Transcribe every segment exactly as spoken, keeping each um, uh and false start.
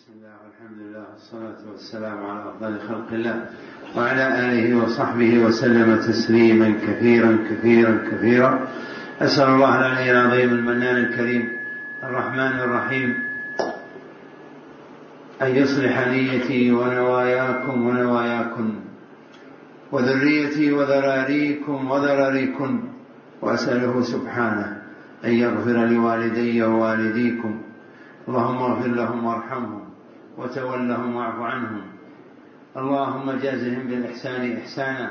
بسم الله والحمد لله والصلاة والسلام على أفضل خلق الله وعلى آله وصحبه وسلم تسليما كثيرا كثيرا كثيرا. أسأل الله العلي العظيم المنان الكريم الرحمن الرحيم أن يصلح نيتي ونواياكم ونواياكم وذريتي وذراريكم وذراريكم، وأسأله سبحانه أن يغفر لوالدي ووالديكم، اللهم اغفر لهم وارحمهم وتولهم واعف عنهم، اللهم جازهم بالإحسان إحسانا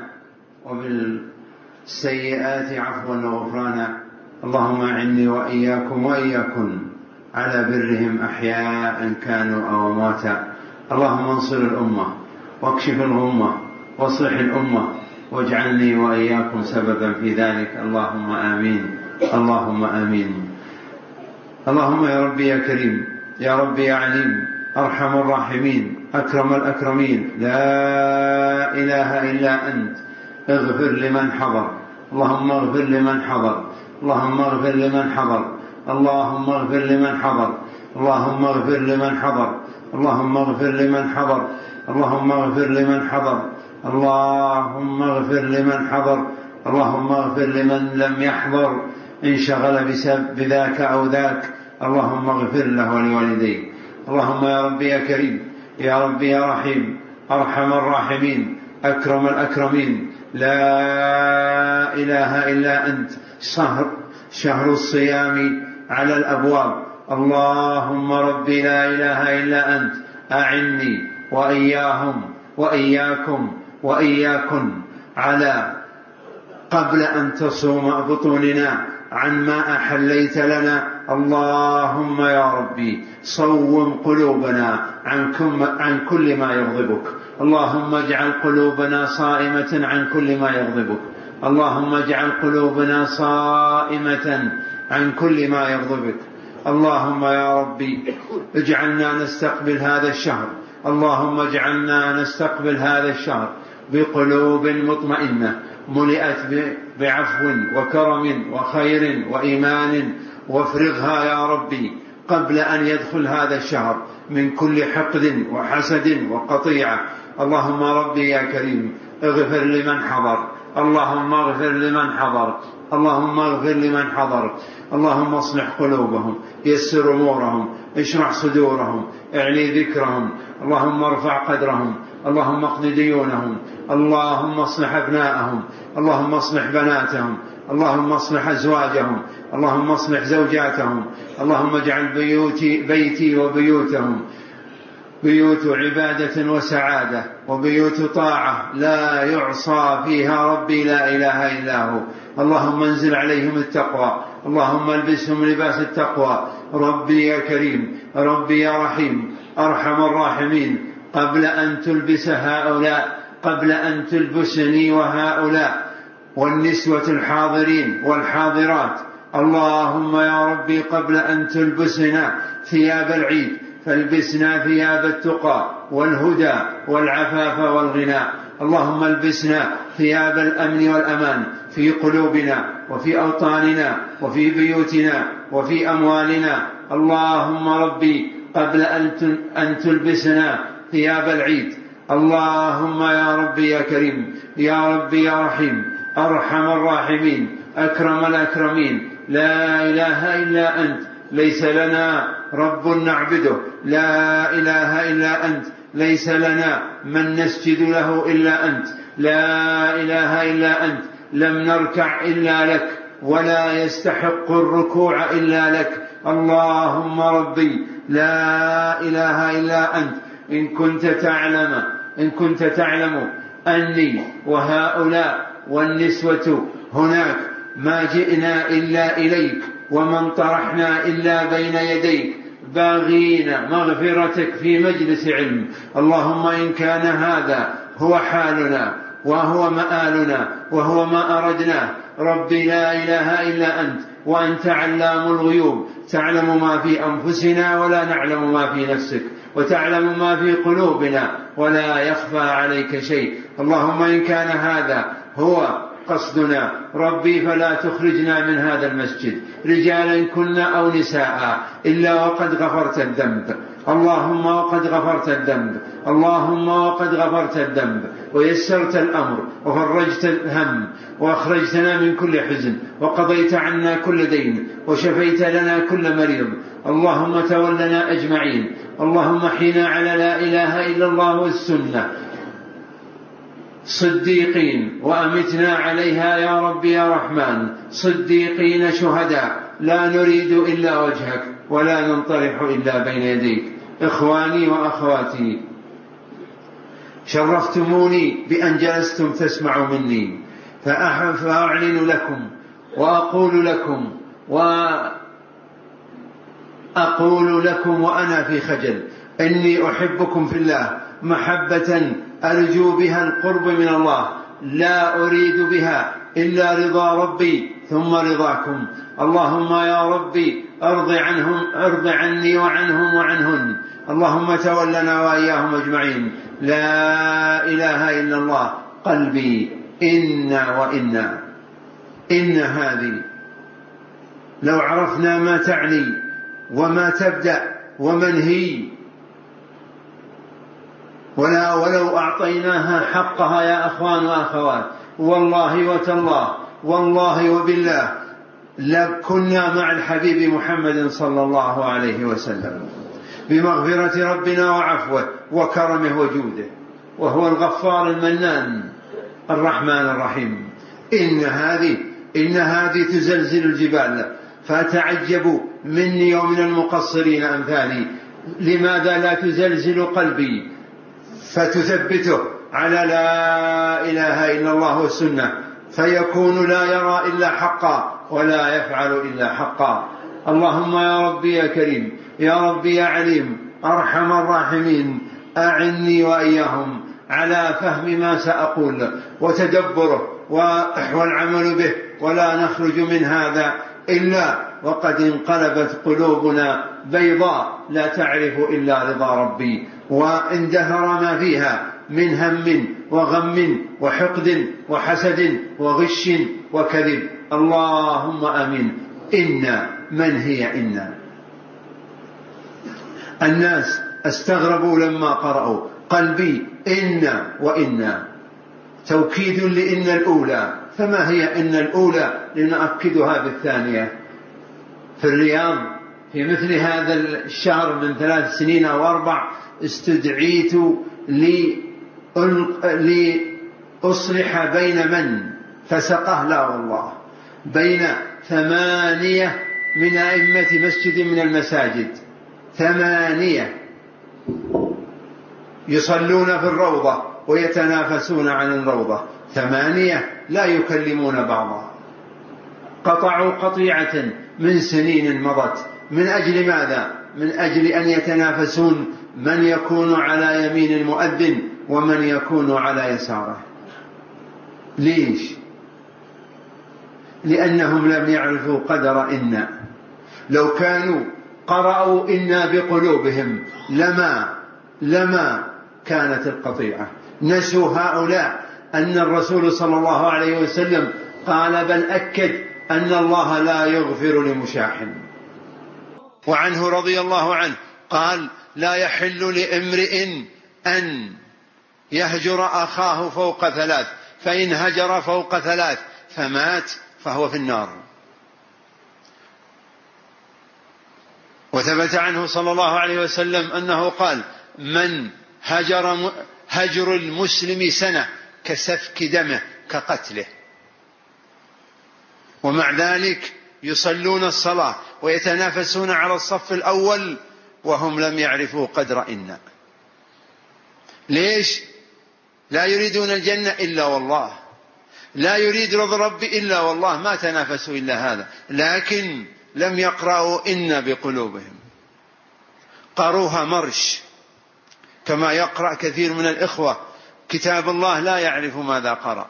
وبالسيئات عفوا وغفرانا، اللهم أعني وإياكم وإياكم على برهم أحياء كانوا أو أمواتا، اللهم انصر الأمة واكشف الغمة واصلح الأمة واجعلني وإياكم سببا في ذلك، اللهم آمين اللهم آمين. اللهم يا ربي يا كريم يا ربي يا عليم أرحم الراحمين أكرم الأكرمين، لا إله إلا أنت، اغفر لمن حضر، اللهم اغفر لمن حضر، اللهم اغفر لمن حضر، اللهم اغفر لمن حضر، اللهم اغفر لمن حضر، اللهم اغفر لمن حضر، اللهم اغفر لمن حضر، اللهم اغفر لمن حضر، اللهم اغفر لمن لم يحضر انشغل بذاك أو ذاك، اللهم اغفر له ولوالديه. اللهم يا ربي يا كريم يا ربي يا رحيم أرحم الراحمين أكرم الأكرمين، لا إله إلا أنت، شهر, شهر الصيام على الأبواب، اللهم ربي لا إله إلا أنت أعني وإياهم وإياكم وإياكم على قبل أن تصوم بطوننا عن ما أحليت لنا، اللهم يا ربي صوم قلوبنا عن كل ما يغضبك، اللهم اجعل قلوبنا صائمة عن كل ما يغضبك، اللهم اجعل قلوبنا صائمة عن كل ما يغضبك، اللهم يا ربي اجعلنا نستقبل هذا الشهر، اللهم اجعلنا نستقبل هذا الشهر بقلوب مطمئنة ملئت بعفو وكرم وخير وإيمان، وافرغها يا ربي قبل أن يدخل هذا الشهر من كل حقد وحسد وقطيعة، اللهم ربي يا كريم اغفر لمن حضر، اللهم اغفر لمن حضر، اللهم اغفر لمن حضر، اللهم اصلح قلوبهم يسر أمورهم اشرح صدورهم اعلي ذكرهم، اللهم ارفع قدرهم، اللهم اقض ديونهم، اللهم اصلح أبناءهم، اللهم اصلح بناتهم، اللهم اصلح أزواجهم، اللهم اصلح زوجاتهم، اللهم اجعل بيوتي بيتي وبيوتهم بيوت عبادة وسعادة وبيوت طاعة لا يعصى فيها ربي لا إله إلا هو، اللهم انزل عليهم التقوى، اللهم البسهم لباس التقوى، ربي يا كريم ربي يا رحيم أرحم الراحمين، قبل أن تلبس هؤلاء قبل أن تلبسني وهؤلاء والنسوة الحاضرين والحاضرات، اللهم يا ربي قبل أن تلبسنا ثياب العيد فالبسنا ثياب التقى والهدى والعفاف والغنى، اللهم البسنا ثياب الأمن والأمان في قلوبنا وفي أوطاننا وفي بيوتنا وفي أموالنا، اللهم ربي قبل أن تلبسنا ثياب العيد، اللهم يا ربي يا كريم يا ربي يا رحيم أرحم الراحمين أكرم الأكرمين، لا إله إلا أنت، ليس لنا رب نعبده، لا إله إلا أنت، ليس لنا من نسجد له إلا أنت، لا إله إلا أنت، لم نركع إلا لك ولا يستحق الركوع إلا لك، اللهم ربي لا إله إلا أنت، إن كنت تعلم إن كنت تعلم أني وهؤلاء والنسوة هناك ما جئنا إلا إليك ومن طرحنا إلا بين يديك باغين مغفرتك في مجلس علم، اللهم إن كان هذا هو حالنا وهو مآلنا وهو ما أردناه، ربي لا إله إلا أنت وأنت علام الغيوب، تعلم ما في أنفسنا ولا نعلم ما في نفسك، وتعلم ما في قلوبنا ولا يخفى عليك شيء، اللهم إن كان هذا هو قصدنا ربي فلا تخرجنا من هذا المسجد رجالا كنا أو نساء إلا وقد غفرت الذنب، اللهم وقد غفرت الذنب، اللهم وقد غفرت الذنب ويسرت الأمر وفرجت الهم وأخرجتنا من كل حزن وقضيت عنا كل دين وشفيت لنا كل مريض. اللهم تولنا أجمعين. اللهم حينا على لا إله إلا الله والسنة صديقين، وأمتنا عليها يا رب يا رحمن صديقين شهداء، لا نريد إلا وجهك ولا ننطرح إلا بين يديك. إخواني وأخواتي، شرفتموني بأن جلستم تسمعوا مني، فأعلن لكم وأقول لكم وأقول لكم وأنا في خجل إني أحبكم في الله محبة أرجو بها القرب من الله، لا أريد بها إلا رضا ربي ثم رضاكم. اللهم يا ربي أرض عنهم، أرض عني وعنهم وعنهن. اللهم تولنا وإياهم أجمعين. لا إله إلا الله. قلبي إنا وإنا. إن هذه لو عرفنا ما تعني وما تبدأ ومن هي، ولا ولو أعطيناها حقها يا أخوان وأخوات، والله وتالله والله وبالله لكنا مع الحبيب محمد صلى الله عليه وسلم بمغفرة ربنا وعفوه وكرمه وجوده، وهو الغفار المنان الرحمن الرحيم. إن هذه إن هذه تزلزل الجبال، فأتعجب مني ومن المقصرين أمثالي لماذا لا تزلزل قلبي فتثبته على لا إله إلا الله والسنة، فيكون لا يرى إلا حقا ولا يفعل إلا حقا. اللهم يا ربي يا كريم، يا ربي يا عليم أرحم الراحمين، أعني وإياهم على فهم ما سأقول وتدبره والعمل به، ولا نخرج من هذا إلا وقد انقلبت قلوبنا بيضاء لا تعرف إلا رضا ربي، واندهر ما فيها من هم وغم وحقد وحسد وغش وكذب. اللهم آمين. إنا من هي إنا؟ الناس استغربوا لما قرأوا قلبي إنا وإنا، توكيد لإن الأولى. فما هي إن الأولى؟ لنؤكدها بالثانية. في الرياض في مثل هذا الشهر من ثلاث سنين أو أربع استدعيت لأصلح بين من فسقه، لا والله، بين ثمانية من أئمة مسجد من المساجد، ثمانية يصلون في الروضة ويتنافسون عن الروضة، ثمانية لا يكلمون بعضا، قطعوا قطيعة من سنين مضت. من أجل ماذا؟ من أجل أن يتنافسون من يكون على يمين المؤذن ومن يكون على يساره. ليش؟ لأنهم لم يعرفوا قدر إنا. لو كانوا قرأوا إنا بقلوبهم لما لما كانت القطيعة. نسوا هؤلاء أن الرسول صلى الله عليه وسلم قال بل أكد أن الله لا يغفر لمشاحن. وعنه رضي الله عنه قال لا يحل لامرئ أن يهجر أخاه فوق ثلاث، فإن هجر فوق ثلاث فمات فهو في النار. وثبت عنه صلى الله عليه وسلم أنه قال من هجر هجر المسلم سنة كسفك دمه كقتله. ومع ذلك يصلون الصلاة ويتنافسون على الصف الأول وهم لم يعرفوا قدر إنا. ليش؟ لا يريدون الجنة إلا والله، لا يريد رضا ربي إلا والله، ما تنافسوا إلا هذا، لكن لم يقرأوا إنا بقلوبهم، قروها مرش كما يقرأ كثير من الإخوة كتاب الله لا يعرف ماذا قرأ.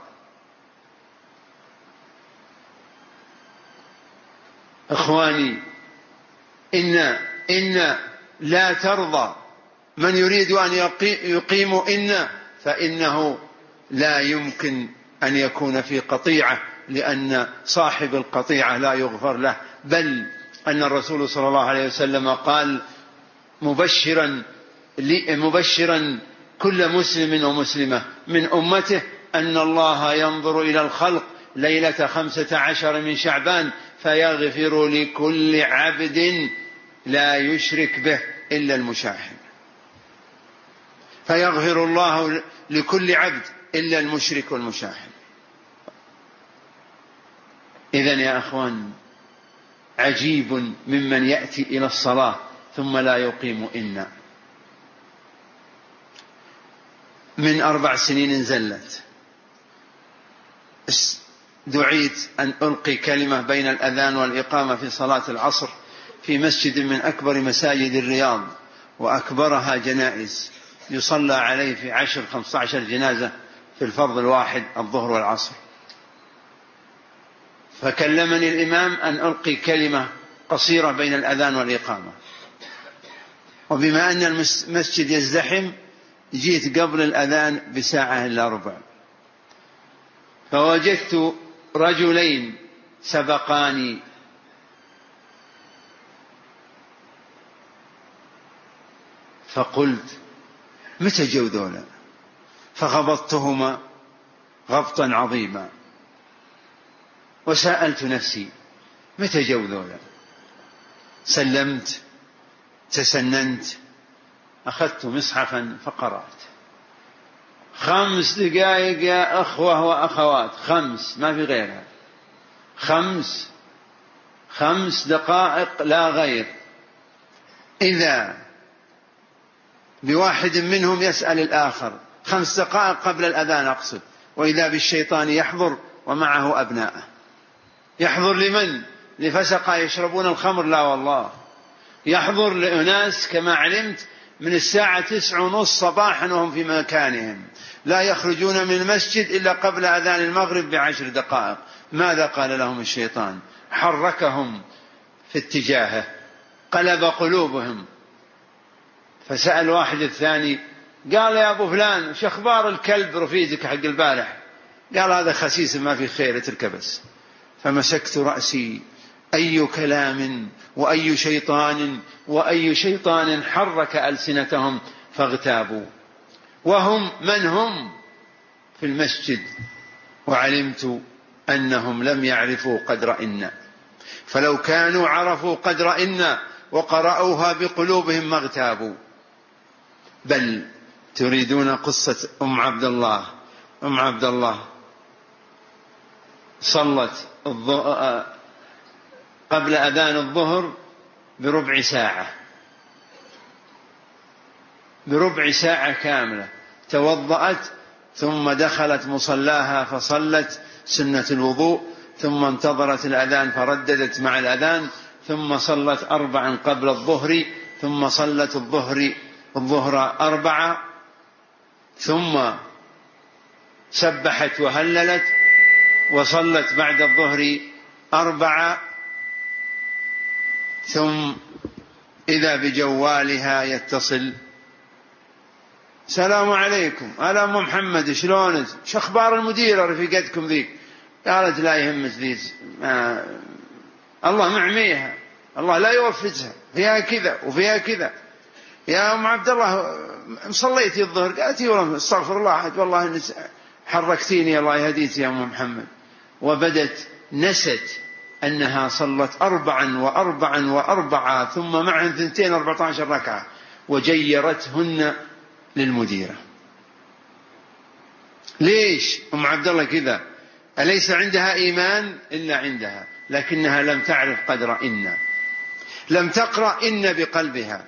إخواني، إن إن لا ترضى. من يريد أن يقيم إن فإنه لا يمكن أن يكون في قطيعة، لأن صاحب القطيعة لا يغفر له. بل أن الرسول صلى الله عليه وسلم قال مبشرا مبشرا كل مسلم ومسلمة من أمته أن الله ينظر إلى الخلق ليلة خمسة عشر من شعبان فيغفر لكل عبد لا يشرك به إلا المشاحن، فيغفر الله لكل عبد إلا المشرك والمشاحن. إذن يا أخوان عجيب ممن يأتي إلى الصلاة ثم لا يقيم إنا. من أربع سنين زلت دعيت أن ألقي كلمة بين الأذان والإقامة في صلاة العصر في مسجد من أكبر مساجد الرياض وأكبرها جنائز، يصلى عليه في عشر خمسة عشر جنازة في الفرض الواحد الظهر والعصر. فكلمني الإمام أن ألقي كلمة قصيرة بين الأذان والإقامة، وبما أن المسجد يزدحم جيت قبل الأذان بساعة إلا ربع، فوجدت رجلين سبقاني فقلت متى جو ذولا؟ فغبطتهما غبطا عظيما وسألت نفسي متى جو ذولا؟ سلمت تسننت أخذت مصحفا فقرأت. خمس دقائق يا أخوة وأخوات، خمس ما في غيرها، خمس خمس دقائق لا غير. إذا بواحد منهم يسأل الآخر خمس دقائق قبل الأذان أقصد، وإذا بالشيطان يحضر ومعه أبناءه. يحضر لمن؟ لفسقة يشربون الخمر؟ لا والله، يحضر لأناس كما علمت من الساعة تسع ونص صباحا وهم في مكانهم، لا يخرجون من المسجد إلا قبل أذان المغرب بعشر دقائق. ماذا قال لهم الشيطان؟ حركهم في اتجاهه، قلب قلوبهم. فسأل واحد الثاني قال يا أبو فلان وش أخبار الكلب رفيقك حق البارح؟ قال هذا خسيس ما في خير اتركه بس. فمسكت رأسي، أي كلام وأي شيطان وأي شيطان حرك ألسنتهم فاغتابوا، وهم من هم في المسجد، وعلمت أنهم لم يعرفوا قدر إنا، فلو كانوا عرفوا قدر إنا وقرأوها بقلوبهم ما اغتابوا. بل تريدون قصة أم عبد الله؟ أم عبد الله صلت قبل أذان الظهر بربع ساعة، بربع ساعة كاملة، توضأت ثم دخلت مصلاها فصلت سنة الوضوء، ثم انتظرت الأذان فرددت مع الأذان، ثم صلت أربعا قبل الظهر، ثم صلت الظهر الظهر أربعة، ثم سبحت وهللت وصلت بعد الظهر أربعة، ثم إذا بجوالها يتصل السلام عليكم، ألا أم محمد شلونك؟ شو أخبار المديرة رفيقتكم ذيك؟ قالت لا يهمك ذيك، الله معميها، الله لا يوفزها، فيها كذا وفيها كذا. يا أم عبد الله صليتي الظهر؟ قالت والله استغفر الله والله حركتيني الله يهديك يا أم محمد. وبدت نست أنها صلت أربعا وأربعا وأربعة ثم معهن ثنتين أربعة عشر ركعة، وجيرتهن للمديرة. ليش أم عبد الله كذا؟ أليس عندها إيمان؟ إلا عندها، لكنها لم تعرف قدر إن، لم تقرأ إن بقلبها.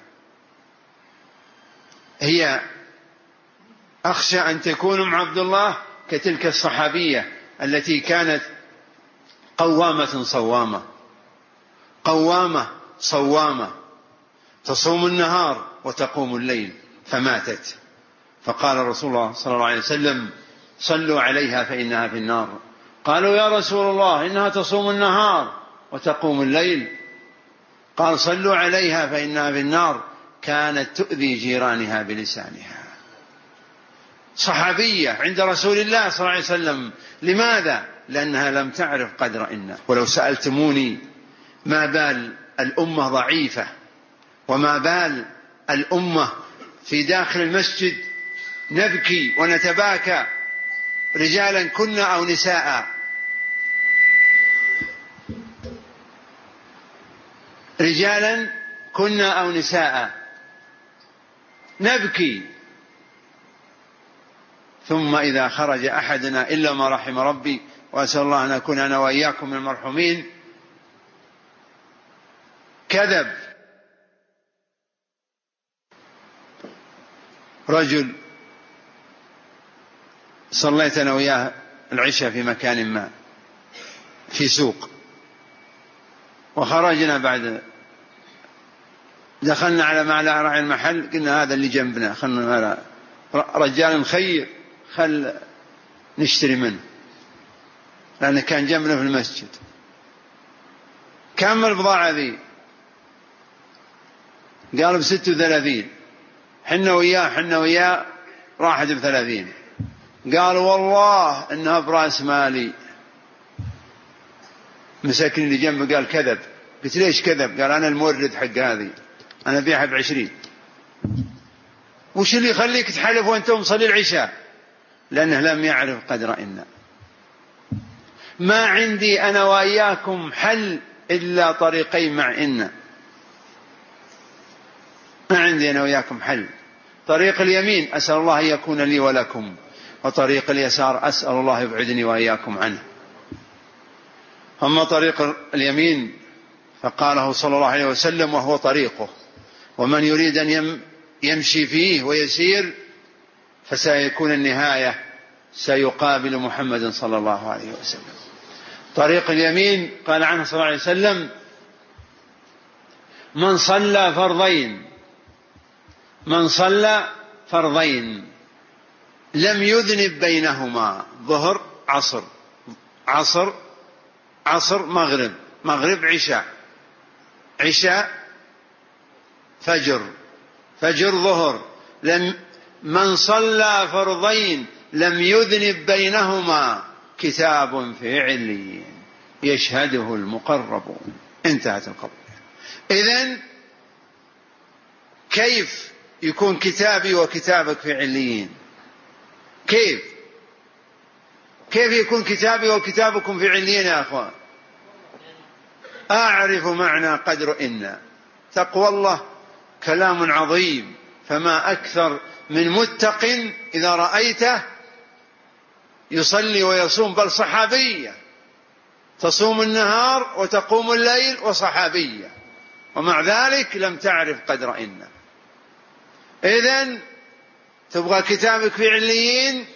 هي أخشى أن تكون أم عبد الله كتلك الصحابية التي كانت قوامة صوامة، قوامة صوامة، تصوم النهار وتقوم الليل، فماتت. فقال رسول الله صلى الله عليه وسلم صلوا عليها فإنها في النار. قالوا يا رسول الله إنها تصوم النهار وتقوم الليل. قال صلوا عليها فإنها في النار، كانت تؤذي جيرانها بلسانها. صحابية عند رسول الله صلى الله عليه وسلم. لماذا؟ لأنها لم تعرف قدر إن. ولو سألتموني ما بال الأمة ضعيفة وما بال الأمة في داخل المسجد نبكي ونتباكى، رجالا كنا أو نساء، رجالا كنا أو نساء نبكي، ثم إذا خرج أحدنا إلا ما رحم ربي، وأسأل الله أن أكون أنا وإياكم من المرحومين، كذب. رجل صليت أنا وياه العشاء في مكان ما في سوق، وخرجنا بعد دخلنا على معلى راعي المحل، قلنا هذا اللي جنبنا خلنا رجال مخير خل نشتري منه، لأنه كان جنبنا في المسجد. كم البضاعة ذي؟ قالوا بست وثلاثين، حنا وياه حنا وياه راحت بثلاثين. قالوا والله إنها برأس مالي. مسكني اللي جنبه قال كذب. قلت ليش كذب؟ قال أنا المورد حق هذه، أنا بيعها بعشرين. وش اللي يخليك تحلف وأنت مصلي العشاء؟ لأنه لم يعرف قدر إن. ما عندي أنا وإياكم حل إلا طريقين مع إن. ما عندي أنا وإياكم حل. طريق اليمين أسأل الله أن يكون لي ولكم، وطريق اليسار أسأل الله يبعدني وإياكم عنه. أما طريق اليمين فقاله صلى الله عليه وسلم وهو طريقه، ومن يريد أن يمشي فيه ويسير فسيكون النهاية سيقابل محمد صلى الله عليه وسلم. طريق اليمين قال عنه صلى الله عليه وسلم: من صلى فرضين من صلى فرضين لم يذنب بينهما، ظهر عصر عصر عصر مغرب مغرب عشاء عشاء فجر فجر ظهر، لم من صلى فرضين لم يذنب بينهما كتاب في عليين يشهده المقربون. انتهت القضية. إذن كيف يكون كتابي وكتابك في عليين؟ كيف كيف يكون كتابي وكتابكم في عليين يا أخوان؟ أعرف معنى قدر إن. تقوى الله كلام عظيم، فما أكثر من متق إذا رأيته يصلي ويصوم، بل صحابية تصوم النهار وتقوم الليل وصحابية، ومع ذلك لم تعرف قدر إن. إذن تبغى كتابك في عليين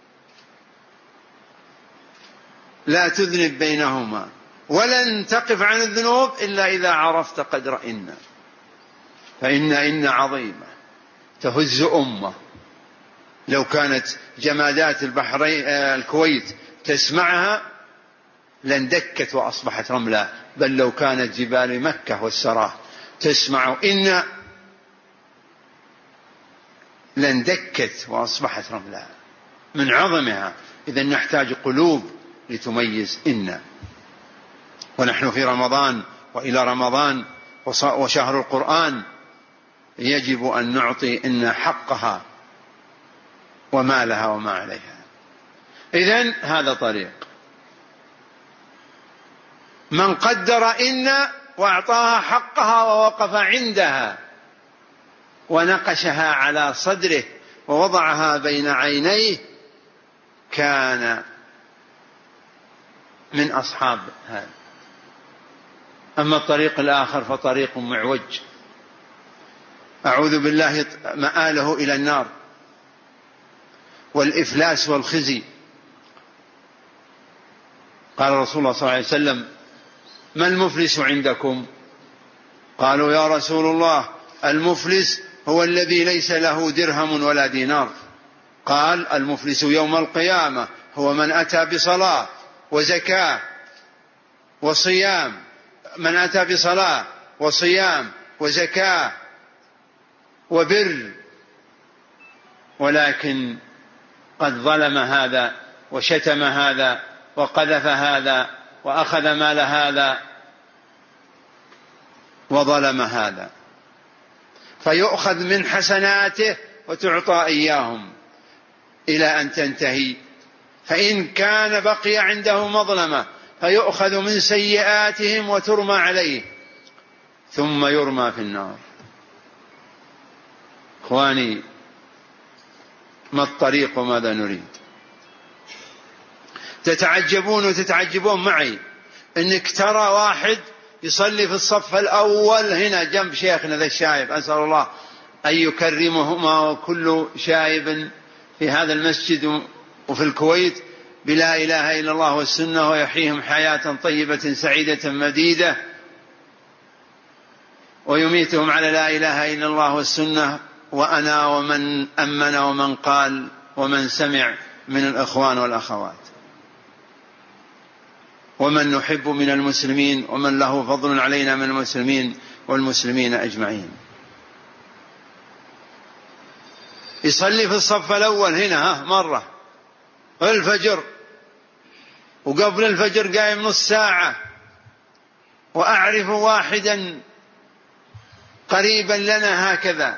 لا تذنب بينهما، ولن تقف عن الذنوب إلا إذا عرفت قدر إن. فإن إن عظيمة تهز أمة، لو كانت جمادات البحرين الكويت تسمعها لاندكت وأصبحت رملا، بل لو كانت جبال مكة والسراه تسمع إن لاندكت وأصبحت رملا من عظمها. إذن نحتاج قلوب لتميز إن. ونحن في رمضان وإلى رمضان وشهر القرآن، يجب أن نعطي إن حقها وما لها وما عليها. إذن هذا طريق من قدر إن وأعطاها حقها ووقف عندها ونقشها على صدره ووضعها بين عينيه كان من أصحاب هذا. أما الطريق الآخر فطريق معوج، أعوذ بالله، مآله إلى النار والإفلاس والخزي. قال رسول الله صلى الله عليه وسلم: ما المفلس عندكم؟ قالوا يا رسول الله المفلس هو الذي ليس له درهم ولا دينار. قال: المفلس يوم القيامة هو من أتى بصلاة وزكاة وصيام من أتى بصلاة وصيام وزكاة وبر، ولكن قد ظلم هذا وشتم هذا وقذف هذا وأخذ مال هذا وظلم هذا. فيؤخذ من حسناته وتعطى إياهم إلى أن تنتهي. فإن كان بقي عنده مظلمة فيؤخذ من سيئاتهم وترمى عليه ثم يرمى في النار. إخواني، ما الطريق وماذا نريد؟ تتعجبون وتتعجبون معي إنك ترى واحد يصلي في الصف الأول هنا جنب شيخنا ذا الشايب، أسأل الله أن يكرمهما وكل شايب في هذا المسجد وفي الكويت بلا إله إلا الله والسنة، ويحييهم حياة طيبة سعيدة مديدة، ويميتهم على لا إله إلا الله والسنة، وأنا ومن أمن ومن قال ومن سمع من الإخوان والأخوات ومن نحب من المسلمين ومن له فضل علينا من المسلمين والمسلمين أجمعين. يصلي في الصف الأول هنا ها مرة الفجر، وقبل الفجر قايم نص ساعة. وأعرف واحدا قريبا لنا هكذا،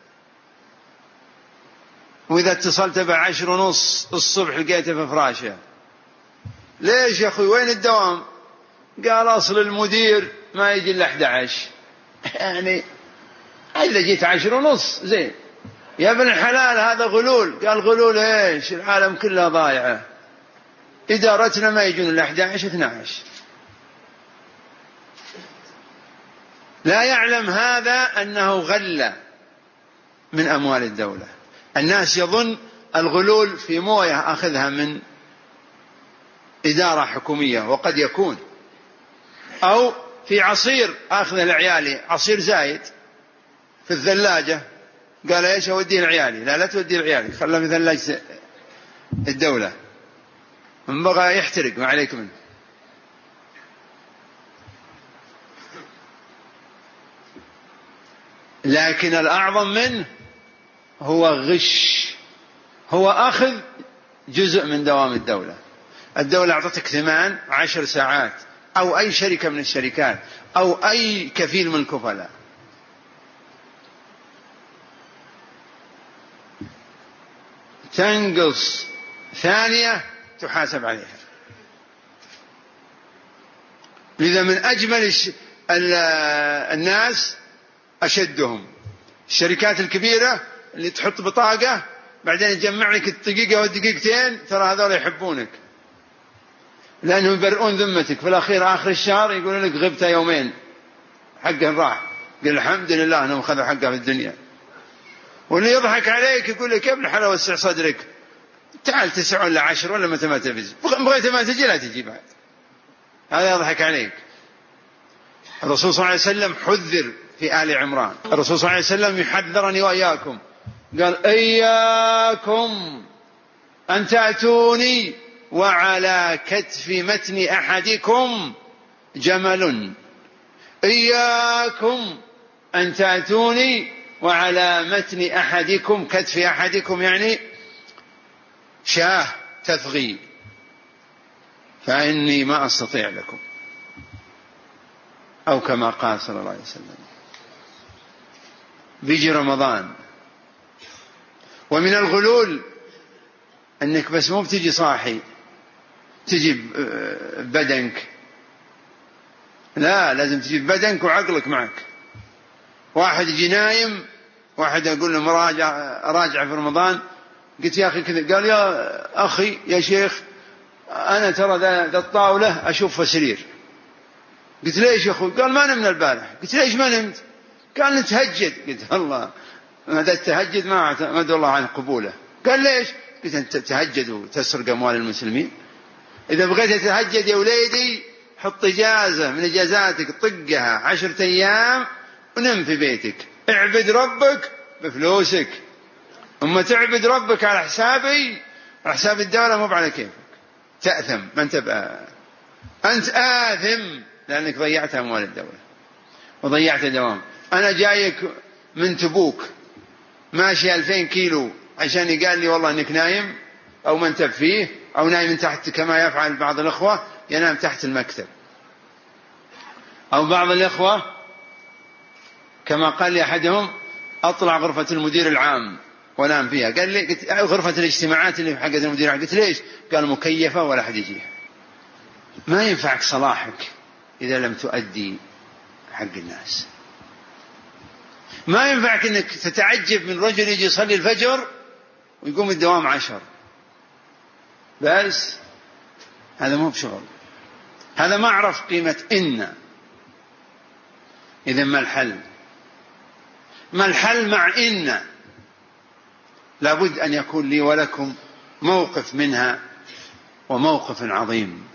وإذا اتصلت بعشر ونص الصبح لقيته في فراشه. ليش يا أخوي وين الدوام؟ قال أصل المدير ما يجي إلا أحد عشر. يعني إذا جيت عشر ونص زين يا ابن الحلال، هذا غلول. قال غلول إيش؟ العالم كلها ضايعة، إدارتنا ما يجون إلا أحد عشر اثنا عشر. لا يعلم هذا أنه غل من أموال الدولة. الناس يظن الغلول في موية أخذها من إدارة حكومية، وقد يكون، أو في عصير أخذه لعيالي، عصير زايد في الثلاجة، قال إيش أوديه لعيالي؟ لا لا توديه لعيالي، خلاه في ثلاجة الدولة، من بغى يحترق ما عليك منه. لكن الأعظم منه هو غش، هو أخذ جزء من دوام الدولة. الدولة أعطتك ثمان عشر ساعات، أو أي شركة من الشركات، أو أي كفيل من الكفلاء، تنقص ثانية تحاسب عليها. لذا من أجمل الناس أشدهم الشركات الكبيرة اللي تحط بطاقة بعدين يجمع لك الدقيقة والدقيقتين، ترى هذول يحبونك لأنهم يبرئون ذمتك. في الأخير آخر الشهر يقولون لك غبت يومين، حقه راح، قل الحمد لله أنهم خذوا حقه في الدنيا. واللي يضحك عليك يقول لك يا ابن الحلال وسع صدرك، تعال تسع ولا عشر ولا متى ما تبي، بغيت ما تجي لا تجي بعد، هذا يضحك عليك. الرسول صلى الله عليه وسلم حذر في آل عمران، الرسول صلى الله عليه وسلم يحذرني وإياكم، قال إياكم أن تأتوني وعلى كتف متن أحدكم جمل، إياكم أن تأتوني وعلى متن أحدكم، كتف أحدكم يعني شاه تثغي، فإني ما أستطيع لكم، أو كما قال صلى الله عليه وسلم. بيجي رمضان، ومن الغلول أنك بس مو بتجي صاحي تجي بدنك، لا لازم تجي بدنك وعقلك معك. واحد يجي نايم، واحد يقول له مراجع راجع في رمضان، قلت يا أخي كذا، قال يا أخي يا شيخ أنا ترى ذا الطاولة أشوف سرير. قلت ليش يا أخوي؟ قال ما نمنا البارح. قلت ليش ما نمت؟ قال نتهجد. قلت الله هذا التهجد ما أعتمد الله عن قبوله. قال ليش؟ قلت أنت تتهجد وتسرق أموال المسلمين؟ إذا بغيت تتهجد يا وليدي حط إجازة من إجازاتك طقها عشرة أيام ونم في بيتك، اعبد ربك بفلوسك. أما تعبد ربك على حسابي على حساب الدولة مو على كيفك، تأثم، ما أنت بقى أنت آثم لأنك ضيعت أموال الدولة وضيعت دوام. أنا جايك من تبوك ماشي ألفين كيلو عشان قال لي والله إنك نايم أو ما انتب فيه، أو نايم تحت كما يفعل بعض الأخوة، ينام تحت المكتب، أو بعض الأخوة كما قال لي أحدهم أطلع غرفة المدير العام وانام فيها. قال لي قلت غرفة الاجتماعات اللي في حقة المدير العام. قلت ليش؟ قال مكيفة ولا أحد يجيها. ما ينفعك صلاحك إذا لم تؤدي حق الناس. ما ينفعك أنك تتعجب من رجل يجي يصلي الفجر ويقوم الدوام عشر بس. هذا مو بشغل، هذا ما عرف قيمة إن. إذا ما الحل؟ ما الحل مع إن؟ لابد أن يكون لي ولكم موقف منها، وموقف عظيم.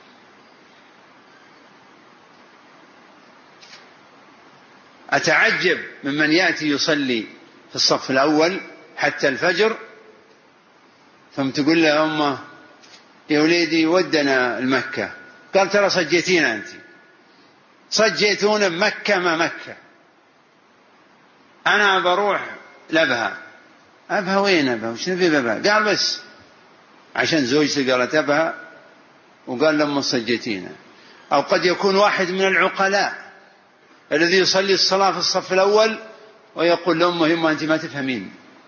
أتعجب ممن يأتي يصلي في الصف الأول حتى الفجر، ثم تقول له يا أمه يا وليدي ودنا المكة. قال ترى صجيتين أنت، صجيتون بمكة ما مكة، أنا بروح لبها. أبها وين أبها؟ وش نبي بها؟ قال بس عشان زوجتي قالت أبها، وقال لما صجيتين. أو قد يكون واحد من العقلاء الذي يصلي الصلاة في الصف الأول ويقول لأمه يما أنت ما تفهمين.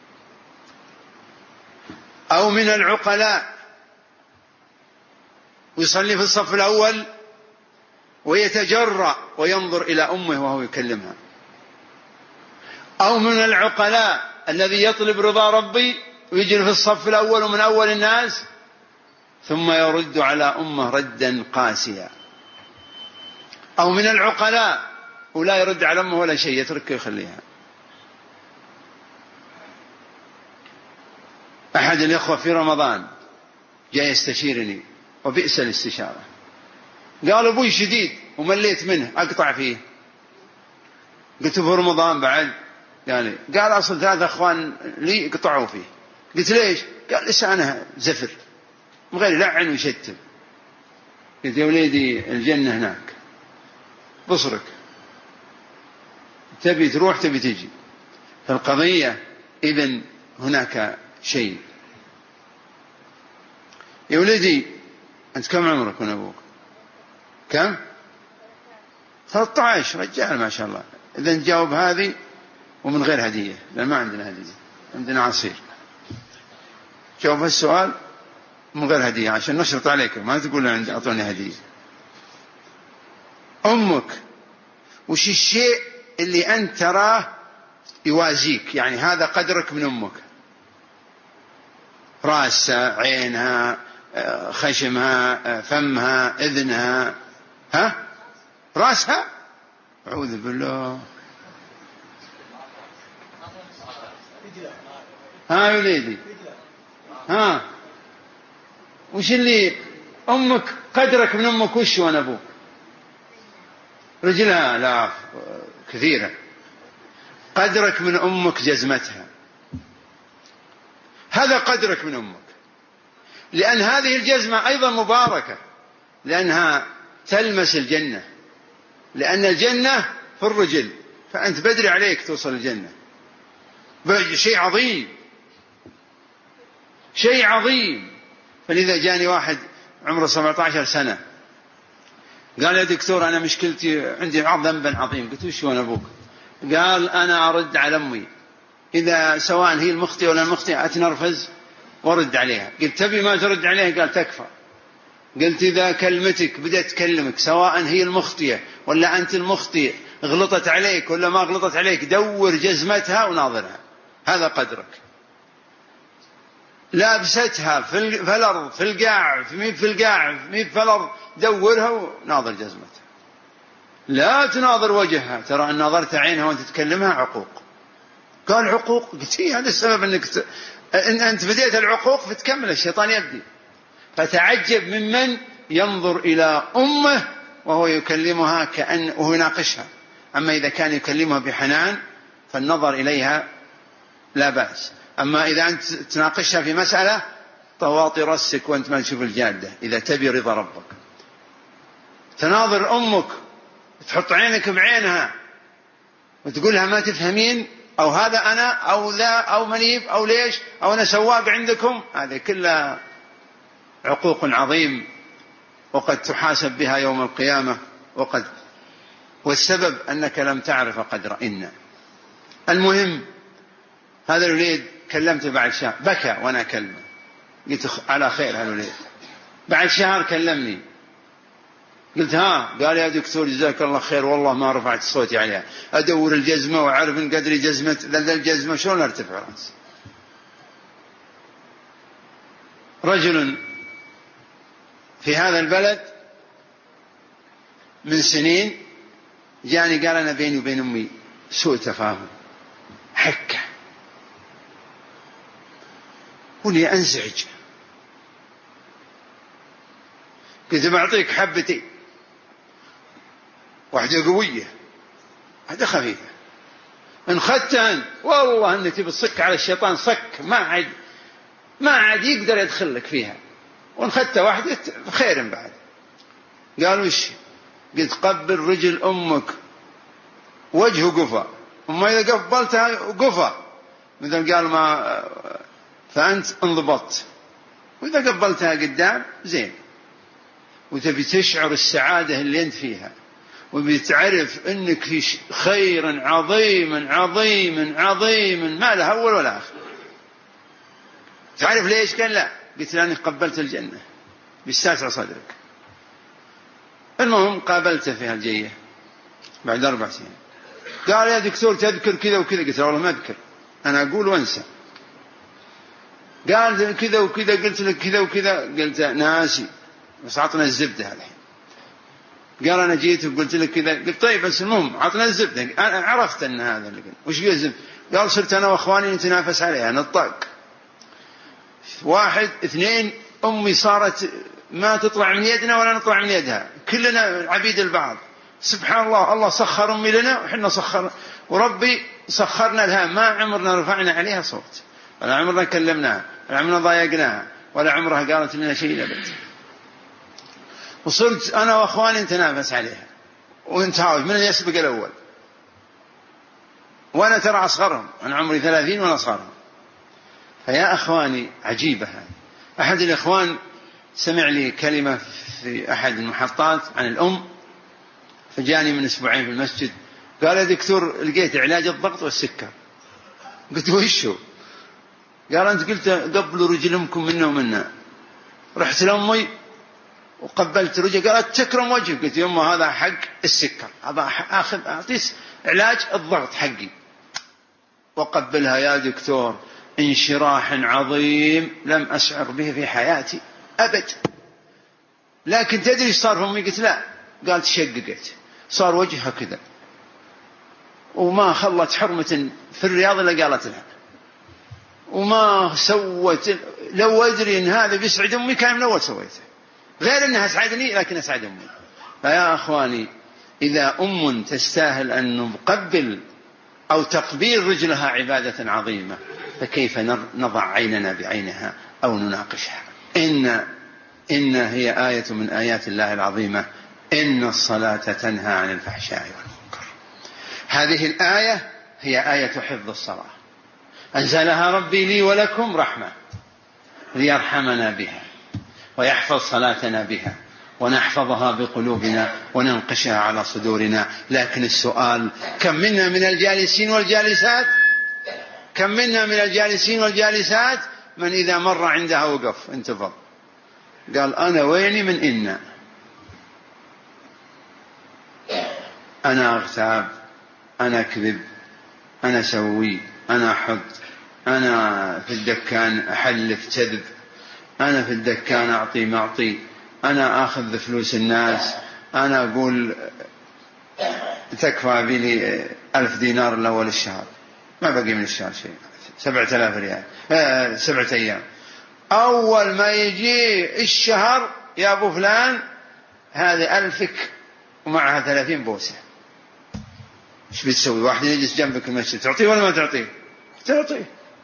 أو من العقلاء ويصلي في الصف الأول ويتجرأ وينظر إلى أمه وهو يكلمها. أو من العقلاء الذي يطلب رضا ربي ويجي في الصف الأول ومن أول الناس ثم يرد على أمه ردا قاسيا. أو من العقلاء ولا يرد على أمه ولا شيء، يتركه يخليها. أحد الإخوة في رمضان جاء يستشيرني وبئس الاستشارة. قال أبوي شديد ومليت منه أقطع فيه. قلت في رمضان بعد؟ قال قال أصل ثلاثة أخوان لي قطعوا فيه. قلت ليش؟ قال لسانه زفر مغير لعن ويشتم. قلت يا وليدي الجنة هناك بصرك، تبي تروح تبي تجي. فالقضية إذن هناك شيء. يا ولدي أنت كم عمرك من أبوك؟ كم؟ ثلاثة عشر رجال ما شاء الله. إذن جاوب هذه ومن غير هدية، لأن ما عندنا هدية، عندنا عصير. جاوب السؤال من غير هدية عشان نشرط عليك، ما تقول عندي أعطوني هدية. أمك وش الشيء اللي أنت تراه يوازيك؟ يعني هذا قدرك من أمك. رأسها، عينها، خشمها، فمها، إذنها. ها؟ رأسها؟ أعوذ بالله. ها يا وليدي، ها وش اللي أمك قدرك من أمك وش وانا أبوك؟ رجلها لا كثيرة. قدرك من أمك جزمتها، هذا قدرك من أمك. لأن هذه الجزمة أيضا مباركة، لأنها تلمس الجنة، لأن الجنة في الرجل، فأنت بدري عليك توصل الجنة. شيء عظيم، شيء عظيم. فلذا جاني واحد عمره سبعة عشر سنة قال يا دكتور أنا مشكلتي عندي ذنبا عظيم. قلت وش وانا أبوك؟ قال أنا أرد على أمي إذا سواء هي المخطئة ولا المخطئة أتنرفز وارد عليها. قلت تبي ما ترد عليها؟ قال تكفى. قلت إذا كلمتك بدأت تكلمك سواء هي المخطئة ولا أنت المخطئ، غلطت عليك ولا ما غلطت عليك، دور جزمتها وناظرها، هذا قدرك. لابستها في الأرض في القاع في في القاع في في الأرض، دورها وناظر جزمتها. لا تناظر وجهها، ترى أن نظرت عينها وأنت تكلمها عقوق. قال عقوق؟ قلت إيه هذا السبب أنك ت... إن أنت بديت العقوق فتكمل الشيطان يبدي. فتعجب ممن ينظر إلى أمه وهو يكلمها كأن وهو يناقشها. أما إذا كان يكلمها بحنان فالنظر إليها لا بأس. أما إذا أنت تناقشها في مسألة طواطي رأسك وأنت ما تشوف الجادة، إذا تبي رضا ربك. تناظر أمك تحط عينك بعينها وتقولها ما تفهمين، أو هذا أنا أو ذا أو منيب أو ليش أو أنا سواق عندكم، هذه كلها عقوق عظيم وقد تحاسب بها يوم القيامة. وقد والسبب أنك لم تعرف قدر إن. المهم هذا الوليد كلمته بعد شهر، بكى وأنا أكلمه، قلت على خير هالوليد. بعد شهر كلمني، قلت ها؟ قال يا دكتور جزاك الله خير والله ما رفعت صوتي عليها، أدور الجزمة وأعرف إن قدري جزمة ذا الجزمة شلون أرتفع رأسي. رجل في هذا البلد من سنين جاني قال أنا بيني وبين أمي سوء تفاهم، حكة، ولي أنزعج، قلت بعطيك حبتي، واحدة قوية واحدة خفيفة، إن خدتها والله أنك تبي تصك على الشيطان صك ما عاد ما عاد يقدر يدخل لك فيها، وإن خدتها واحدة خير بعد. قالوا إيش؟ قلت قبل رجل أمك وجهه قفا، وما إذا قبلتها قفا مثل قال ما فأنت انضبطت، وإذا قبلتها قدام زين، وتبي تشعر السعادة اللي أنت فيها، وبتعرف أنك في خير عظيم عظيم عظيم ما له أول ولا آخر. تعرف ليش؟ كان لا، قلت لأني قبلت الجنة بالساسع صدرك. المهم قابلته في هالجية بعد أربع سنين، قال يا دكتور تذكر كذا وكذا، قلت والله ما أذكر، أنا أقول وأنسى. قال كذا وكذا، قلت لك كذا وكذا، قلت ناسي بس عطنا الزبدة الحين. قال أنا جيت وقلت لك كذا، قلت طيب بس المهم عطنا الزبدة. أنا عرفت أن هذا اللي قلت. وش قال الزبدة؟ قال صرت أنا وأخواني نتنافس عليها نطاق، واحد اثنين، أمي صارت ما تطلع من يدنا ولا نطلع من يدها، كلنا عبيد البعض. سبحان الله، الله سخر أمي لنا وحنا سخر، وربي سخرنا لها، ما عمرنا رفعنا عليها صوت، ولا عمرنا كلمناها، ولا عمرنا ضايقناها، ولا عمرها قالت لنا شيء أبدا. وصرت أنا وأخواني نتنافس عليها ونتهاوش من يسبق الأول، وأنا ترى أصغرهم، أنا عمري ثلاثين وأنا أصغرهم. فيا أخواني عجيبة هذه. أحد الإخوان سمع لي كلمة في أحد المحطات عن الأم، فجاني من أسبوعين في المسجد قال يا دكتور لقيت علاج الضغط والسكر. قلت وشو؟ قال أنت قلت قبلوا رجل أمكم منا ومنا. رحت لأمي وقبلت رجل، قالت تكرم وجهك. قلت يما هذا حق السكر، هذا أخذ أعطيس علاج الضغط حقي. وقبلها يا دكتور انشراح عظيم لم أشعر به في حياتي أبد. لكن تدري صار في أمي؟ قلت لا. قالت شققت، صار وجهها كذا، وما خلت حرمة في الرياض إلا قالت لها، وما سوت. لو أدري إن هذا بيسعد أمي كان من أول سويته، غير أنها سعدني لكن أسعد أمي. فيا أخواني إذا أم تستاهل أن نقبل أو تقبيل رجلها عبادة عظيمة، فكيف نضع عيننا بعينها أو نناقشها؟ إن إن هي آية من آيات الله العظيمة، إن الصلاة تنهى عن الفحشاء والمنكر. هذه الآية هي آية حفظ الصلاة، أنزلها ربي لي ولكم رحمة ليرحمنا بها ويحفظ صلاتنا بها ونحفظها بقلوبنا وننقشها على صدورنا. لكن السؤال كم منا من الجالسين والجالسات كم منا من الجالسين والجالسات من إذا مر عندها وقف انتظر قال أنا ويني من إنا، أنا أغتاب، أنا أكذب، أنا أسوي، أنا أحط، أنا في الدكان أحلف كذب، أنا في الدكان أعطي ما أعطي، أنا أخذ فلوس الناس، أنا أقول تكفى بلي ألف دينار الأول الشهر، ما بقي من الشهر شيء، سبعة آلاف ريال آه سبعة أيام. أول ما يجي الشهر يا أبو فلان هذه ألفك ومعها ثلاثين بوسة. إيش بتسوي؟ واحد يجلس جنبك المسجد تعطيه ولا ما تعطيه؟ تعطيه.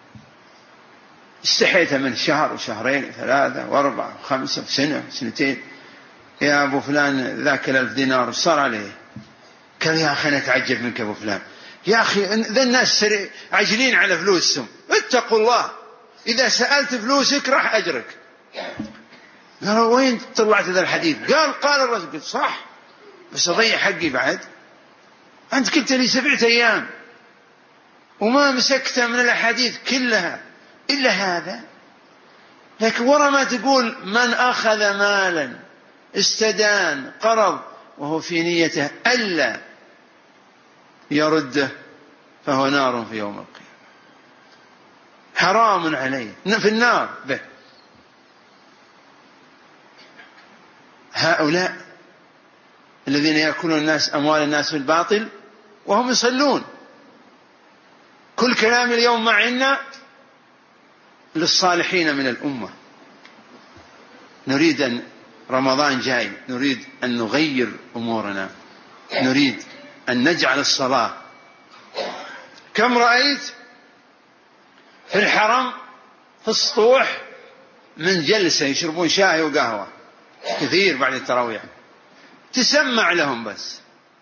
استحيت من شهر وشهرين وثلاثة وأربعة وخمسة وسنة سنتين، يا أبو فلان ذاك الألف دينار وش صار عليه؟ قال يا أخي أنا أتعجب منك أبو فلان، يا أخي ذا الناس عجلين على فلوسهم، اتقوا الله، إذا سألت فلوسك راح أجرك. قال وين طلعت ذا الحديث؟ قال قال الرجل. قلت صح بس أضيع حقي بعد، أنت قلت لي سبعة أيام وما مسكت من الأحاديث كلها إلا هذا. لكن ورا ما تقول من أخذ مالا استدان قرض وهو في نيته ألا يرده فهو نار في يوم القيامة، حرام عليه في النار به. هؤلاء الذين يأكلون الناس أموال الناس بالباطل وهم يصلون. كل كلام اليوم معنا للصالحين من الأمة. نريد أن رمضان جاي، نريد أن نغير أمورنا، نريد أن نجعل الصلاة. كم رأيت في الحرم في السطوح من جلسة يشربون شاي وقهوة كثير بعد التراويح، تسمع لهم بس،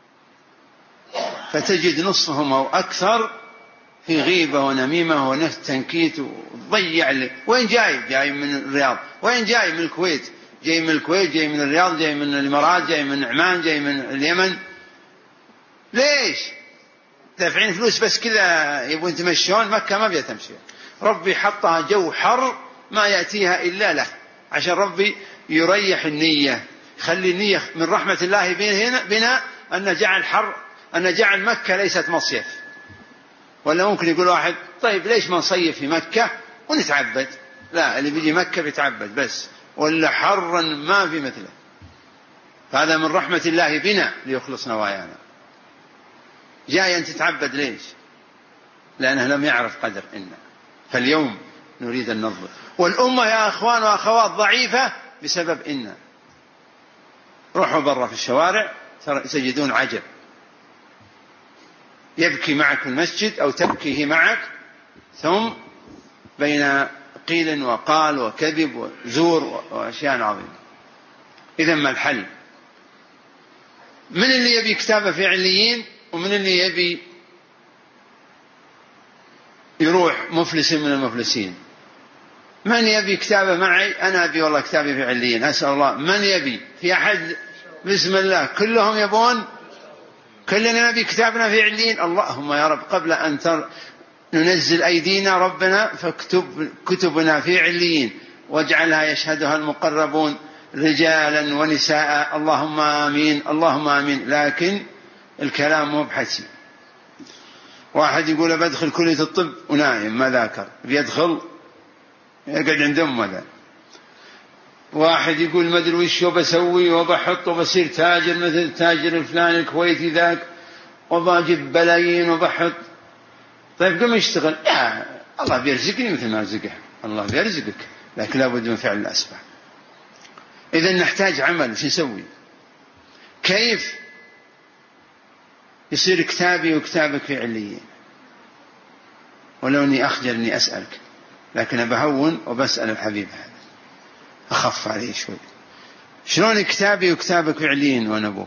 فتجد نصهم أو أكثر في غيبة ونميمة ونفس تنكيت وضيع لي. وين جاي؟ جاي من الرياض. وين جاي؟ من الكويت. جاي من الكويت، جاي من الرياض، جاي من الإمارات، جاي من عمان، جاي من اليمن. ليش دافعين فلوس بس كذا يبون تمشون؟ مكة ما بيها تمشي، ربي حطها جو حر ما يأتيها إلا له، عشان ربي يريح النية، خلي النية من رحمة الله بنا, بنا أن جعل حر، أن جعل مكة ليست مصيف. ولا ممكن يقول واحد طيب ليش ما نصيف في مكة ونتعبد؟ لا، اللي بيجي مكة بيتعبد بس، ولا حرا ما في مثله. هذا من رحمة الله بنا ليخلص نوايانا. جاي أن تتعبد ليش؟ لأنه لم يعرف قدر إنا. فاليوم نريد أن نضبط. والأمة يا أخوان وأخوات ضعيفة بسبب إنا. روحوا برا في الشوارع تجدون عجب، يبكي معك في المسجد أو تبكيه معك، ثم بين قيل وقال وكذب وزور وأشياء عظيمة. إذن ما الحل؟ من اللي يبي كتابة في عليين، ومن اللي يبي يروح مفلس من المفلسين. من يبي كتابة معي؟ أنا أبي والله كتابي في عليين، أسأل الله. من يبي؟ في أحد؟ بسم الله، كلهم يبون، كلنا نبي كتابنا في عليين. اللهم يا رب قبل أن تر... ننزل أيدينا ربنا فاكتب كتبنا في عليين، واجعلها يشهدها المقربون رجالا ونساء. اللهم آمين اللهم آمين. لكن الكلام مو بحسي. واحد يقول بدخل كلية الطب ونايم ما ذاكر، بيدخل يقعد عند أمه ذا. واحد يقول ما ادري وش بسوي وبحط وبصير تاجر مثل تاجر الفلاني الكويتي ذاك وبجيب بلايين وبحط. طيب قم اشتغل. لا، الله بيرزقني مثل ما رزقه، الله بيرزقك، لكن لابد من فعل الأسباب. إذن نحتاج عمل. وش نسوي؟ كيف يصير كتابي وكتابك في عليين؟ ولو أني أخجل أني أسألك، لكن بهون وبسأل الحبيب هذا أخف عليه شوي. شلون كتابي وكتابك في عليين وأنا أبوك؟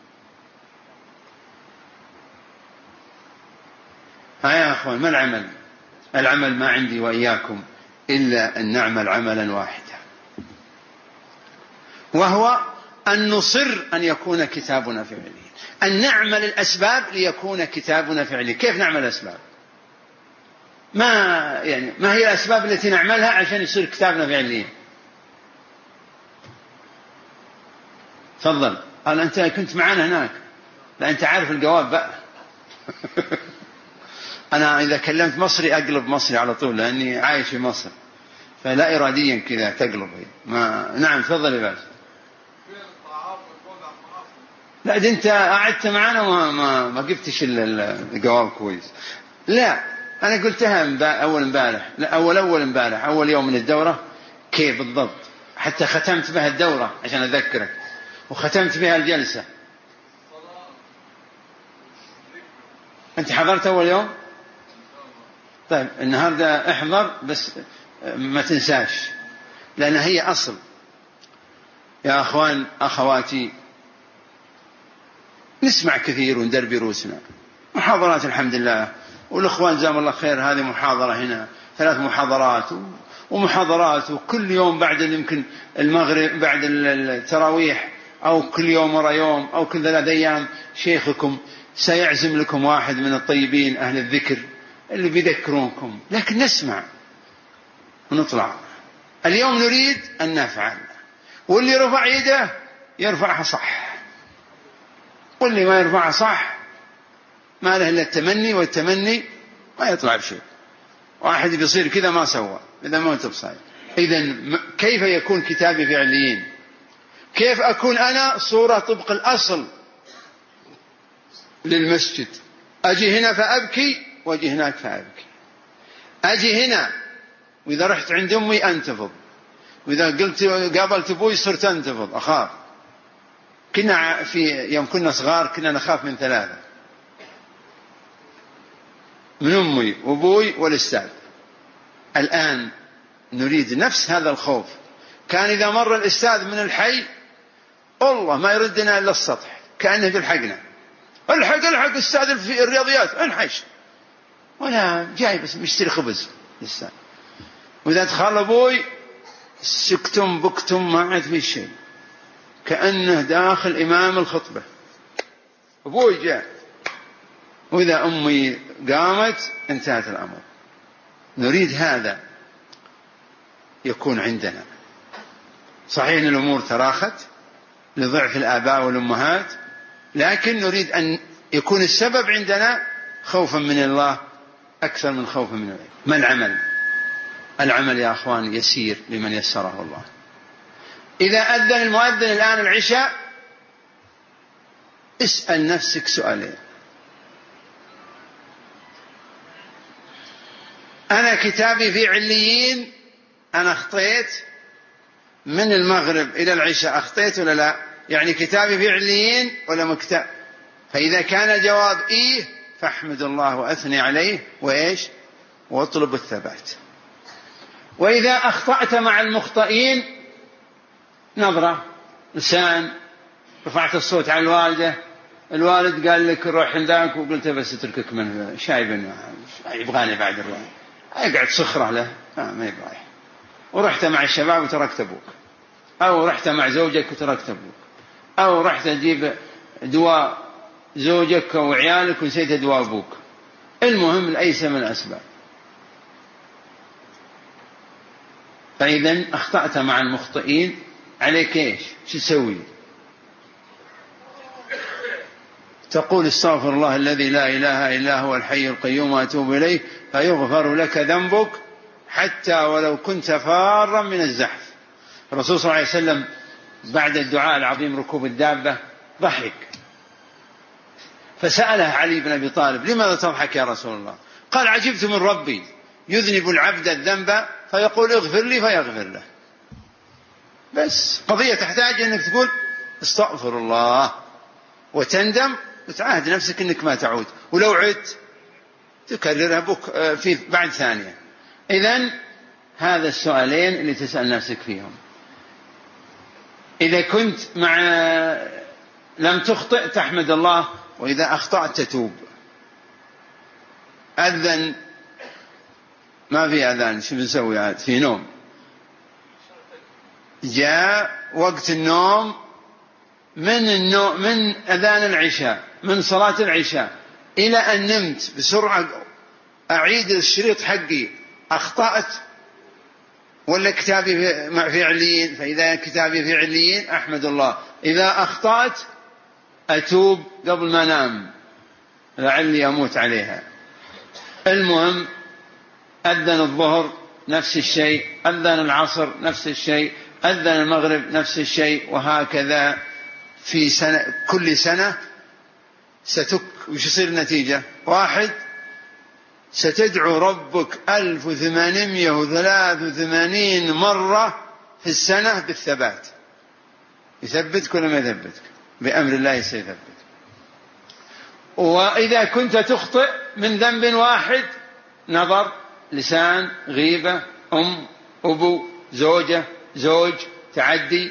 ها يا أخوان، ما العمل؟ العمل ما عندي وإياكم إلا أن نعمل عملا واحدا، وهو أن نصر أن يكون كتابنا في عليين، أن نعمل الأسباب ليكون كتابنا في عليين. كيف نعمل الأسباب؟ ما يعني ما هي الأسباب التي نعملها عشان يصير كتابنا في عليين؟ تفضل. قال أنت كنت معنا هناك، لا أنت عارف الجواب بقى. أنا إذا كلمت مصري أقلب مصري على طول لأني عايش في مصر، فلا إراديا كذا تقلب. ما نعم تفضل يا باشا. لا دي أنت قعدت معنا وما ما ما جبتش الجواب كويس. لا أنا قلتها أول امبارح، لا أول أول امبارح أول يوم من الدورة. كيف بالضبط؟ حتى ختمت بها الدورة عشان أذكرك، وختمت بها الجلسة. أنت حضرت أول يوم؟ طيب النهاردة احضر بس ما تنساش، لأن هي أصل. يا أخوان أخواتي، نسمع كثير وندرب روسنا محاضرات الحمد لله، والأخوان جزاهم الله خير هذه محاضرة هنا، ثلاث محاضرات ومحاضرات، وكل يوم بعد يمكن المغرب بعد التراويح، أو كل يوم ورا يوم، أو كل ثلاث أيام شيخكم سيعزم لكم واحد من الطيبين أهل الذكر اللي بيذكرونكم، لكن نسمع ونطلع. اليوم نريد أن نفعل، واللي رفع يده يرفعها صح، واللي ما يرفعها صح ما له إلا التمني، والتمني ما يطلع بشيء. واحد بيصير كذا ما سوى إذا ما أنت بصير. إذن كيف يكون كتابي في عليين؟ كيف أكون أنا صورة طبق الأصل للمسجد؟ أجي هنا فأبكي وأجي هناك فأبكي. أجي هنا وإذا رحت عند أمي أنتفض، وإذا قلت قابلت أبوي صرت أنتفض أخاف. كنا في يوم كنا صغار كنا نخاف من ثلاثة، من أمي وأبوي والأستاذ. الآن نريد نفس هذا الخوف. كان إذا مر الأستاذ من الحي الله ما يردنا إلا السطح، كأنه يلحقنا، الحق الحق أستاذ في الرياضيات انحش، ولا جاي بس مشتري خبز لسه. وإذا دخل أبوي سكتم بكتم ما عاد في شيء، كأنه داخل إمام الخطبة. أبوي جاء، وإذا أمي قامت انتهت الأمر. نريد هذا يكون عندنا. صحيح أن الأمور تراخت لضعف الآباء والأمهات، لكن نريد أن يكون السبب عندنا خوفا من الله أكثر من خوفا من الله. ما العمل؟ العمل يا أخوان يسير لمن يسره الله. إذا أذن المؤذن الآن العشاء اسأل نفسك سؤالين: أنا كتابي في عليين، أنا أخطيت من المغرب إلى العشاء، أخطيت ولا لا؟ يعني كتابي في عليين ولا مكتب؟ فإذا كان جواب إيه فاحمد الله وأثني عليه وإيش واطلب الثبات. وإذا أخطأت مع المخطئين نظرة لسان، رفعت الصوت على الوالدة، الوالد قال لك روح عندك وقلت بس اتركك من شايب يبغاني بعد الرواية، اقعد صخرة له آه ما يبغى. ورحت مع الشباب وتركت أبوك، أو رحت مع زوجك وتركت أبوك، أو رحت تجيب دواء زوجك وعيالك ونسيت دواء أبوك. المهم الأيسر من الأسباب. فإذا أخطأت مع المخطئين عليك إيش؟ شو تسوي؟ تقول استغفر الله الذي لا إله إلا هو الحي القيوم وأتوب إليه فيغفر لك ذنبك حتى ولو كنت فارا من الزحف. الرسول صلى الله عليه وسلم بعد الدعاء العظيم ركوب الدابة ضحك، فسأله علي بن أبي طالب: لماذا تضحك يا رسول الله؟ قال: عجبت من ربي يذنب العبد الذنب فيقول اغفر لي فيغفر له. بس قضية تحتاج أنك تقول استغفر الله وتندم وتعاهد نفسك أنك ما تعود، ولو عدت تكررها بك في بعد ثانية. إذن هذا السؤالين اللي تسأل نفسك فيهم. إذا كنت مع لم تخطئ تحمد الله، وإذا أخطأت تتوب. أذن ما في أذان، شو بنسوي عاد؟ في نوم. جاء وقت النوم من النوم من أذان العشاء، من صلاة العشاء إلى أن نمت بسرعة أعيد الشريط حقي. أخطأت ولا كتابي في عليين؟ فإذا كتابي في عليين أحمد الله. إذا أخطأت أتوب قبل ما نام لعلي أموت عليها. المهم أذن الظهر نفس الشيء، أذن العصر نفس الشيء، أذن المغرب نفس الشيء، وهكذا في سنة كل سنة ستك. وش يصير النتيجة؟ واحد، ستدعو ربك ألف وثمانمائة وثلاثة وثمانين مرة في السنة بالثبات. يثبتك ولا ما يثبتك؟ بأمر الله سيثبت. وإذا كنت تخطئ من ذنب واحد، نظر، لسان، غيبة، أم، أبو، زوجة، زوج، تعدي،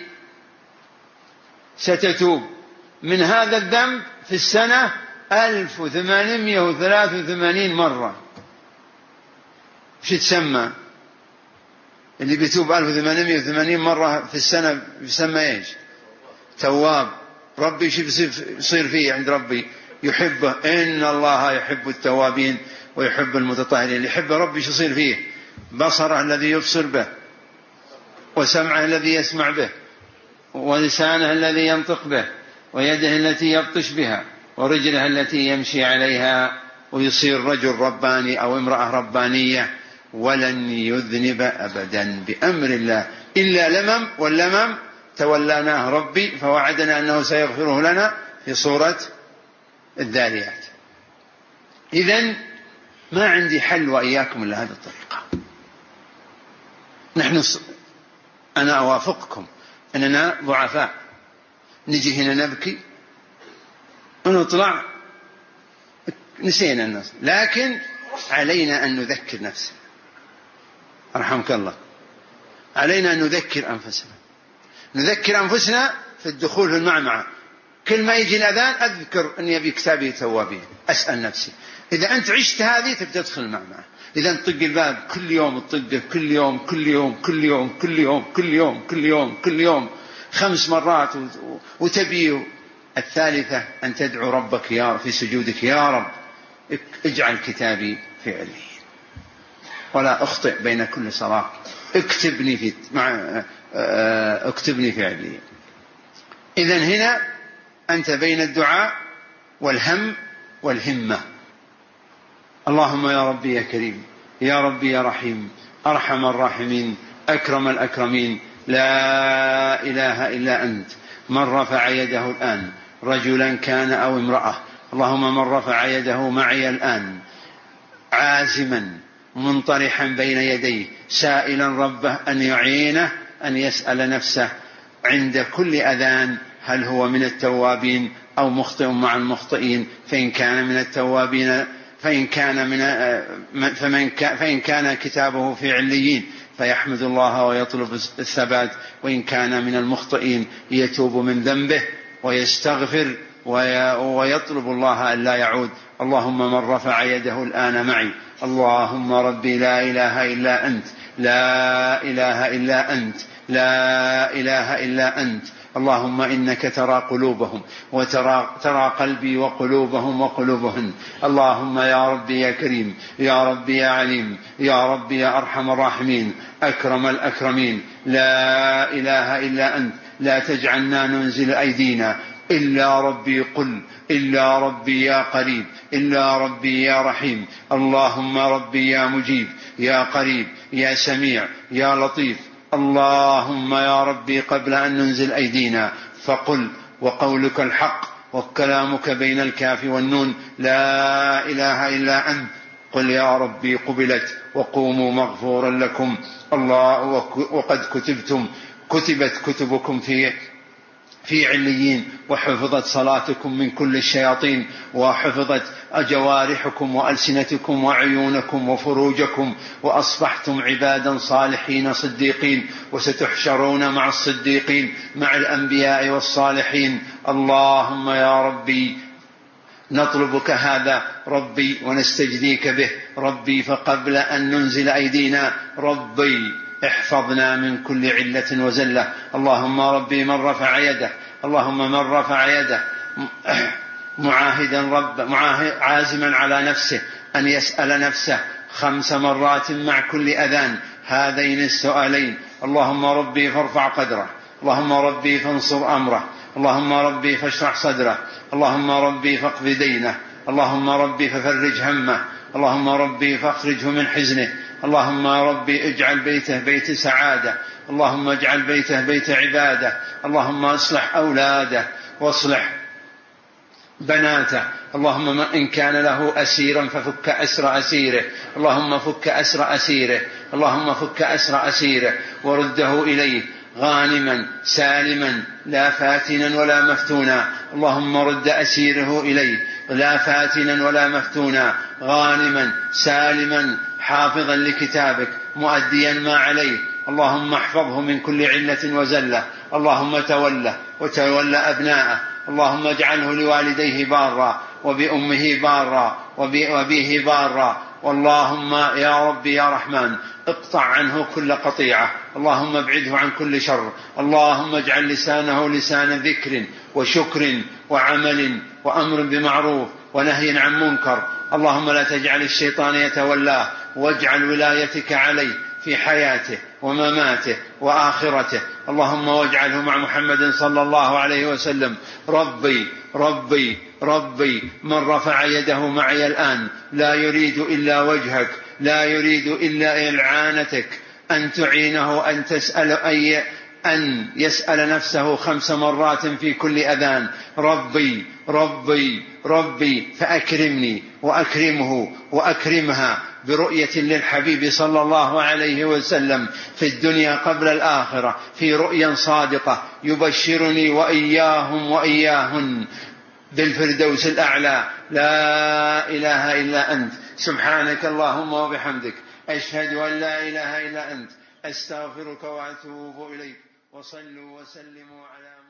ستتوب من هذا الذنب في السنة ألف وثمانمائة وثلاثة وثمانين مرة. وش تسمى اللي بيتوب ألف وثمانمائة وثمانين مرة في السنة؟ يسمى إيش؟ تواب. ربي شو يصير فيه عند ربي؟ يحبه. إن الله يحب التوابين ويحب المتطهرين. يحب ربي شو يصير فيه؟ بصره الذي يبصر به، وسمعه الذي يسمع به، ولسانه الذي ينطق به، ويده التي يبطش بها، ورجله التي يمشي عليها، ويصير رجل رباني أو امرأة ربانية، ولن يذنب أبدا بأمر الله إلا لمم، واللمم تولاناه ربي فوعدنا أنه سيغفره لنا في سورة الذاريات. إذن ما عندي حل وإياكم إلا هذه الطريقة. نحن أنا أوافقكم أننا ضعفاء، نجي هنا نبكي ونطلع نسينا الناس، لكن علينا أن نذكر نفسنا، رحمك الله، علينا أن نذكر أنفسنا، نذكر أنفسنا في الدخول في المعمعة. كل ما يجي الأذان أذكر أني أبي كتابي توابين، أسأل نفسي إذا أنت عشت هذه تبدأ تدخل المعمعة. إذا تطق الباب كل يوم تطقه، كل يوم كل يوم كل يوم كل يوم كل يوم كل يوم كل يوم خمس مرات وتبيه. الثالثة أن تدعو ربك يا في سجودك: يا رب اجعل كتابي في عليين، ولا أخطئ بين كل صلاة، اكتبني في مع اكتبني في عليين. إذن هنا أنت بين الدعاء والهم والهمة. اللهم يا ربي يا كريم، يا ربي يا رحيم، أرحم الراحمين، أكرم الأكرمين، لا إله إلا أنت. من رفع يده الآن، رجلا كان أو امرأة، اللهم من رفع يده معي الآن عازما منطرحا بين يديه سائلا ربه أن يعينه، أن يسأل نفسه عند كل أذان هل هو من التوابين أو مخطئ مع المخطئين. فإن كان من التوابين فإن كان من فمن فإن كان كتابه في عليين فيحمد الله ويطلب الثبات، وإن كان من المخطئين يتوب من ذنبه ويستغفر ويطلب الله أن لا يعود. اللهم من رفع يده الآن معي، اللهم ربي لا إله إلا أنت، لا إله إلا أنت، لا إله إلا أنت. اللهم إنك ترى قلوبهم وترى ترى قلبي وقلوبهم وقلوبهن. اللهم يا ربي يا كريم، يا ربي يا عليم، يا ربي يا أرحم الراحمين، أكرم الأكرمين، لا إله إلا أنت. لا تجعلنا ننزل أيدينا إلا ربي قل، إلا ربي يا قريب، إلا ربي يا رحيم. اللهم ربي يا مجيب، يا قريب، يا سميع، يا لطيف. اللهم يا ربي قبل أن ننزل أيدينا فقل، وقولك الحق وكلامك بين الكاف والنون، لا إله إلا أنت. قل يا ربي قبلت وقوموا مغفورا لكم. الله وقد كتبتم كتبت كتبكم في في عليين، وحفظت صلاتكم من كل الشياطين، وحفظت جوارحكم وألسنتكم وعيونكم وفروجكم، وأصبحتم عبادا صالحين صديقين، وستحشرون مع الصديقين مع الأنبياء والصالحين. اللهم يا ربي نطلبك هذا ربي ونستجديك به ربي، فقبل أن ننزل أيدينا ربي احفظنا من كل علة وزلة. اللهم ربي من رفع يده، اللهم من رفع يده معاهدا رب معاهد عازما على نفسه أن يسأل نفسه خمس مرات مع كل أذان هذين السؤالين: اللهم ربي فارفع قدره، اللهم ربي فانصر أمره، اللهم ربي فاشرح صدره، اللهم ربي فاقض دينه، اللهم ربي ففرج همه، اللهم ربي فاخرجه من حزنه، اللهم ربي اجعل بيته بيت سعادة، اللهم اجعل بيته بيت عبادة، اللهم اصلح أولاده واصلح بناته، اللهم إن كان له أسيرا ففك أسر أسيره، اللهم فك أسر أسيره، اللهم فك أسر أسيره ورده إليه غانما سالما لا فاتنا ولا مفتونا. اللهم رد أسيره إليه لا فاتنا ولا مفتونا، غانما سالما حافظا لكتابك مؤديا ما عليه. اللهم احفظه من كل علة وزلة، اللهم تولى وتولى أبناءه، اللهم اجعله لوالديه بارا وبأمه بارا وبأبيه بارا. واللهم يا ربي يا رحمن اقطع عنه كل قطيعة، اللهم ابعده عن كل شر، اللهم اجعل لسانه لسان ذكر وشكر وعمل وأمر بمعروف ونهي عن منكر، اللهم لا تجعل الشيطان يتولاه، واجعل ولايتك عليه في حياته ومماته وآخرته. اللهم واجعله مع محمد صلى الله عليه وسلم. ربي ربي ربي من رفع يده معي الآن لا يريد إلا وجهك، لا يريد إلا إعانتك، أن تعينه أن تسأل أي أن يسأل نفسه خمس مرات في كل أذان ربي ربي ربي، فأكرمني وأكرمه وأكرمها برؤية للحبيب صلى الله عليه وسلم في الدنيا قبل الآخرة، في رؤيا صادقة يبشرني وإياهم وإياهن بالفردوس الأعلى. لا إله إلا أنت، سبحانك اللهم وبحمدك، أشهد أن لا إله إلا أنت، أستغفرك وأتوب إليك. وصلوا وسلموا على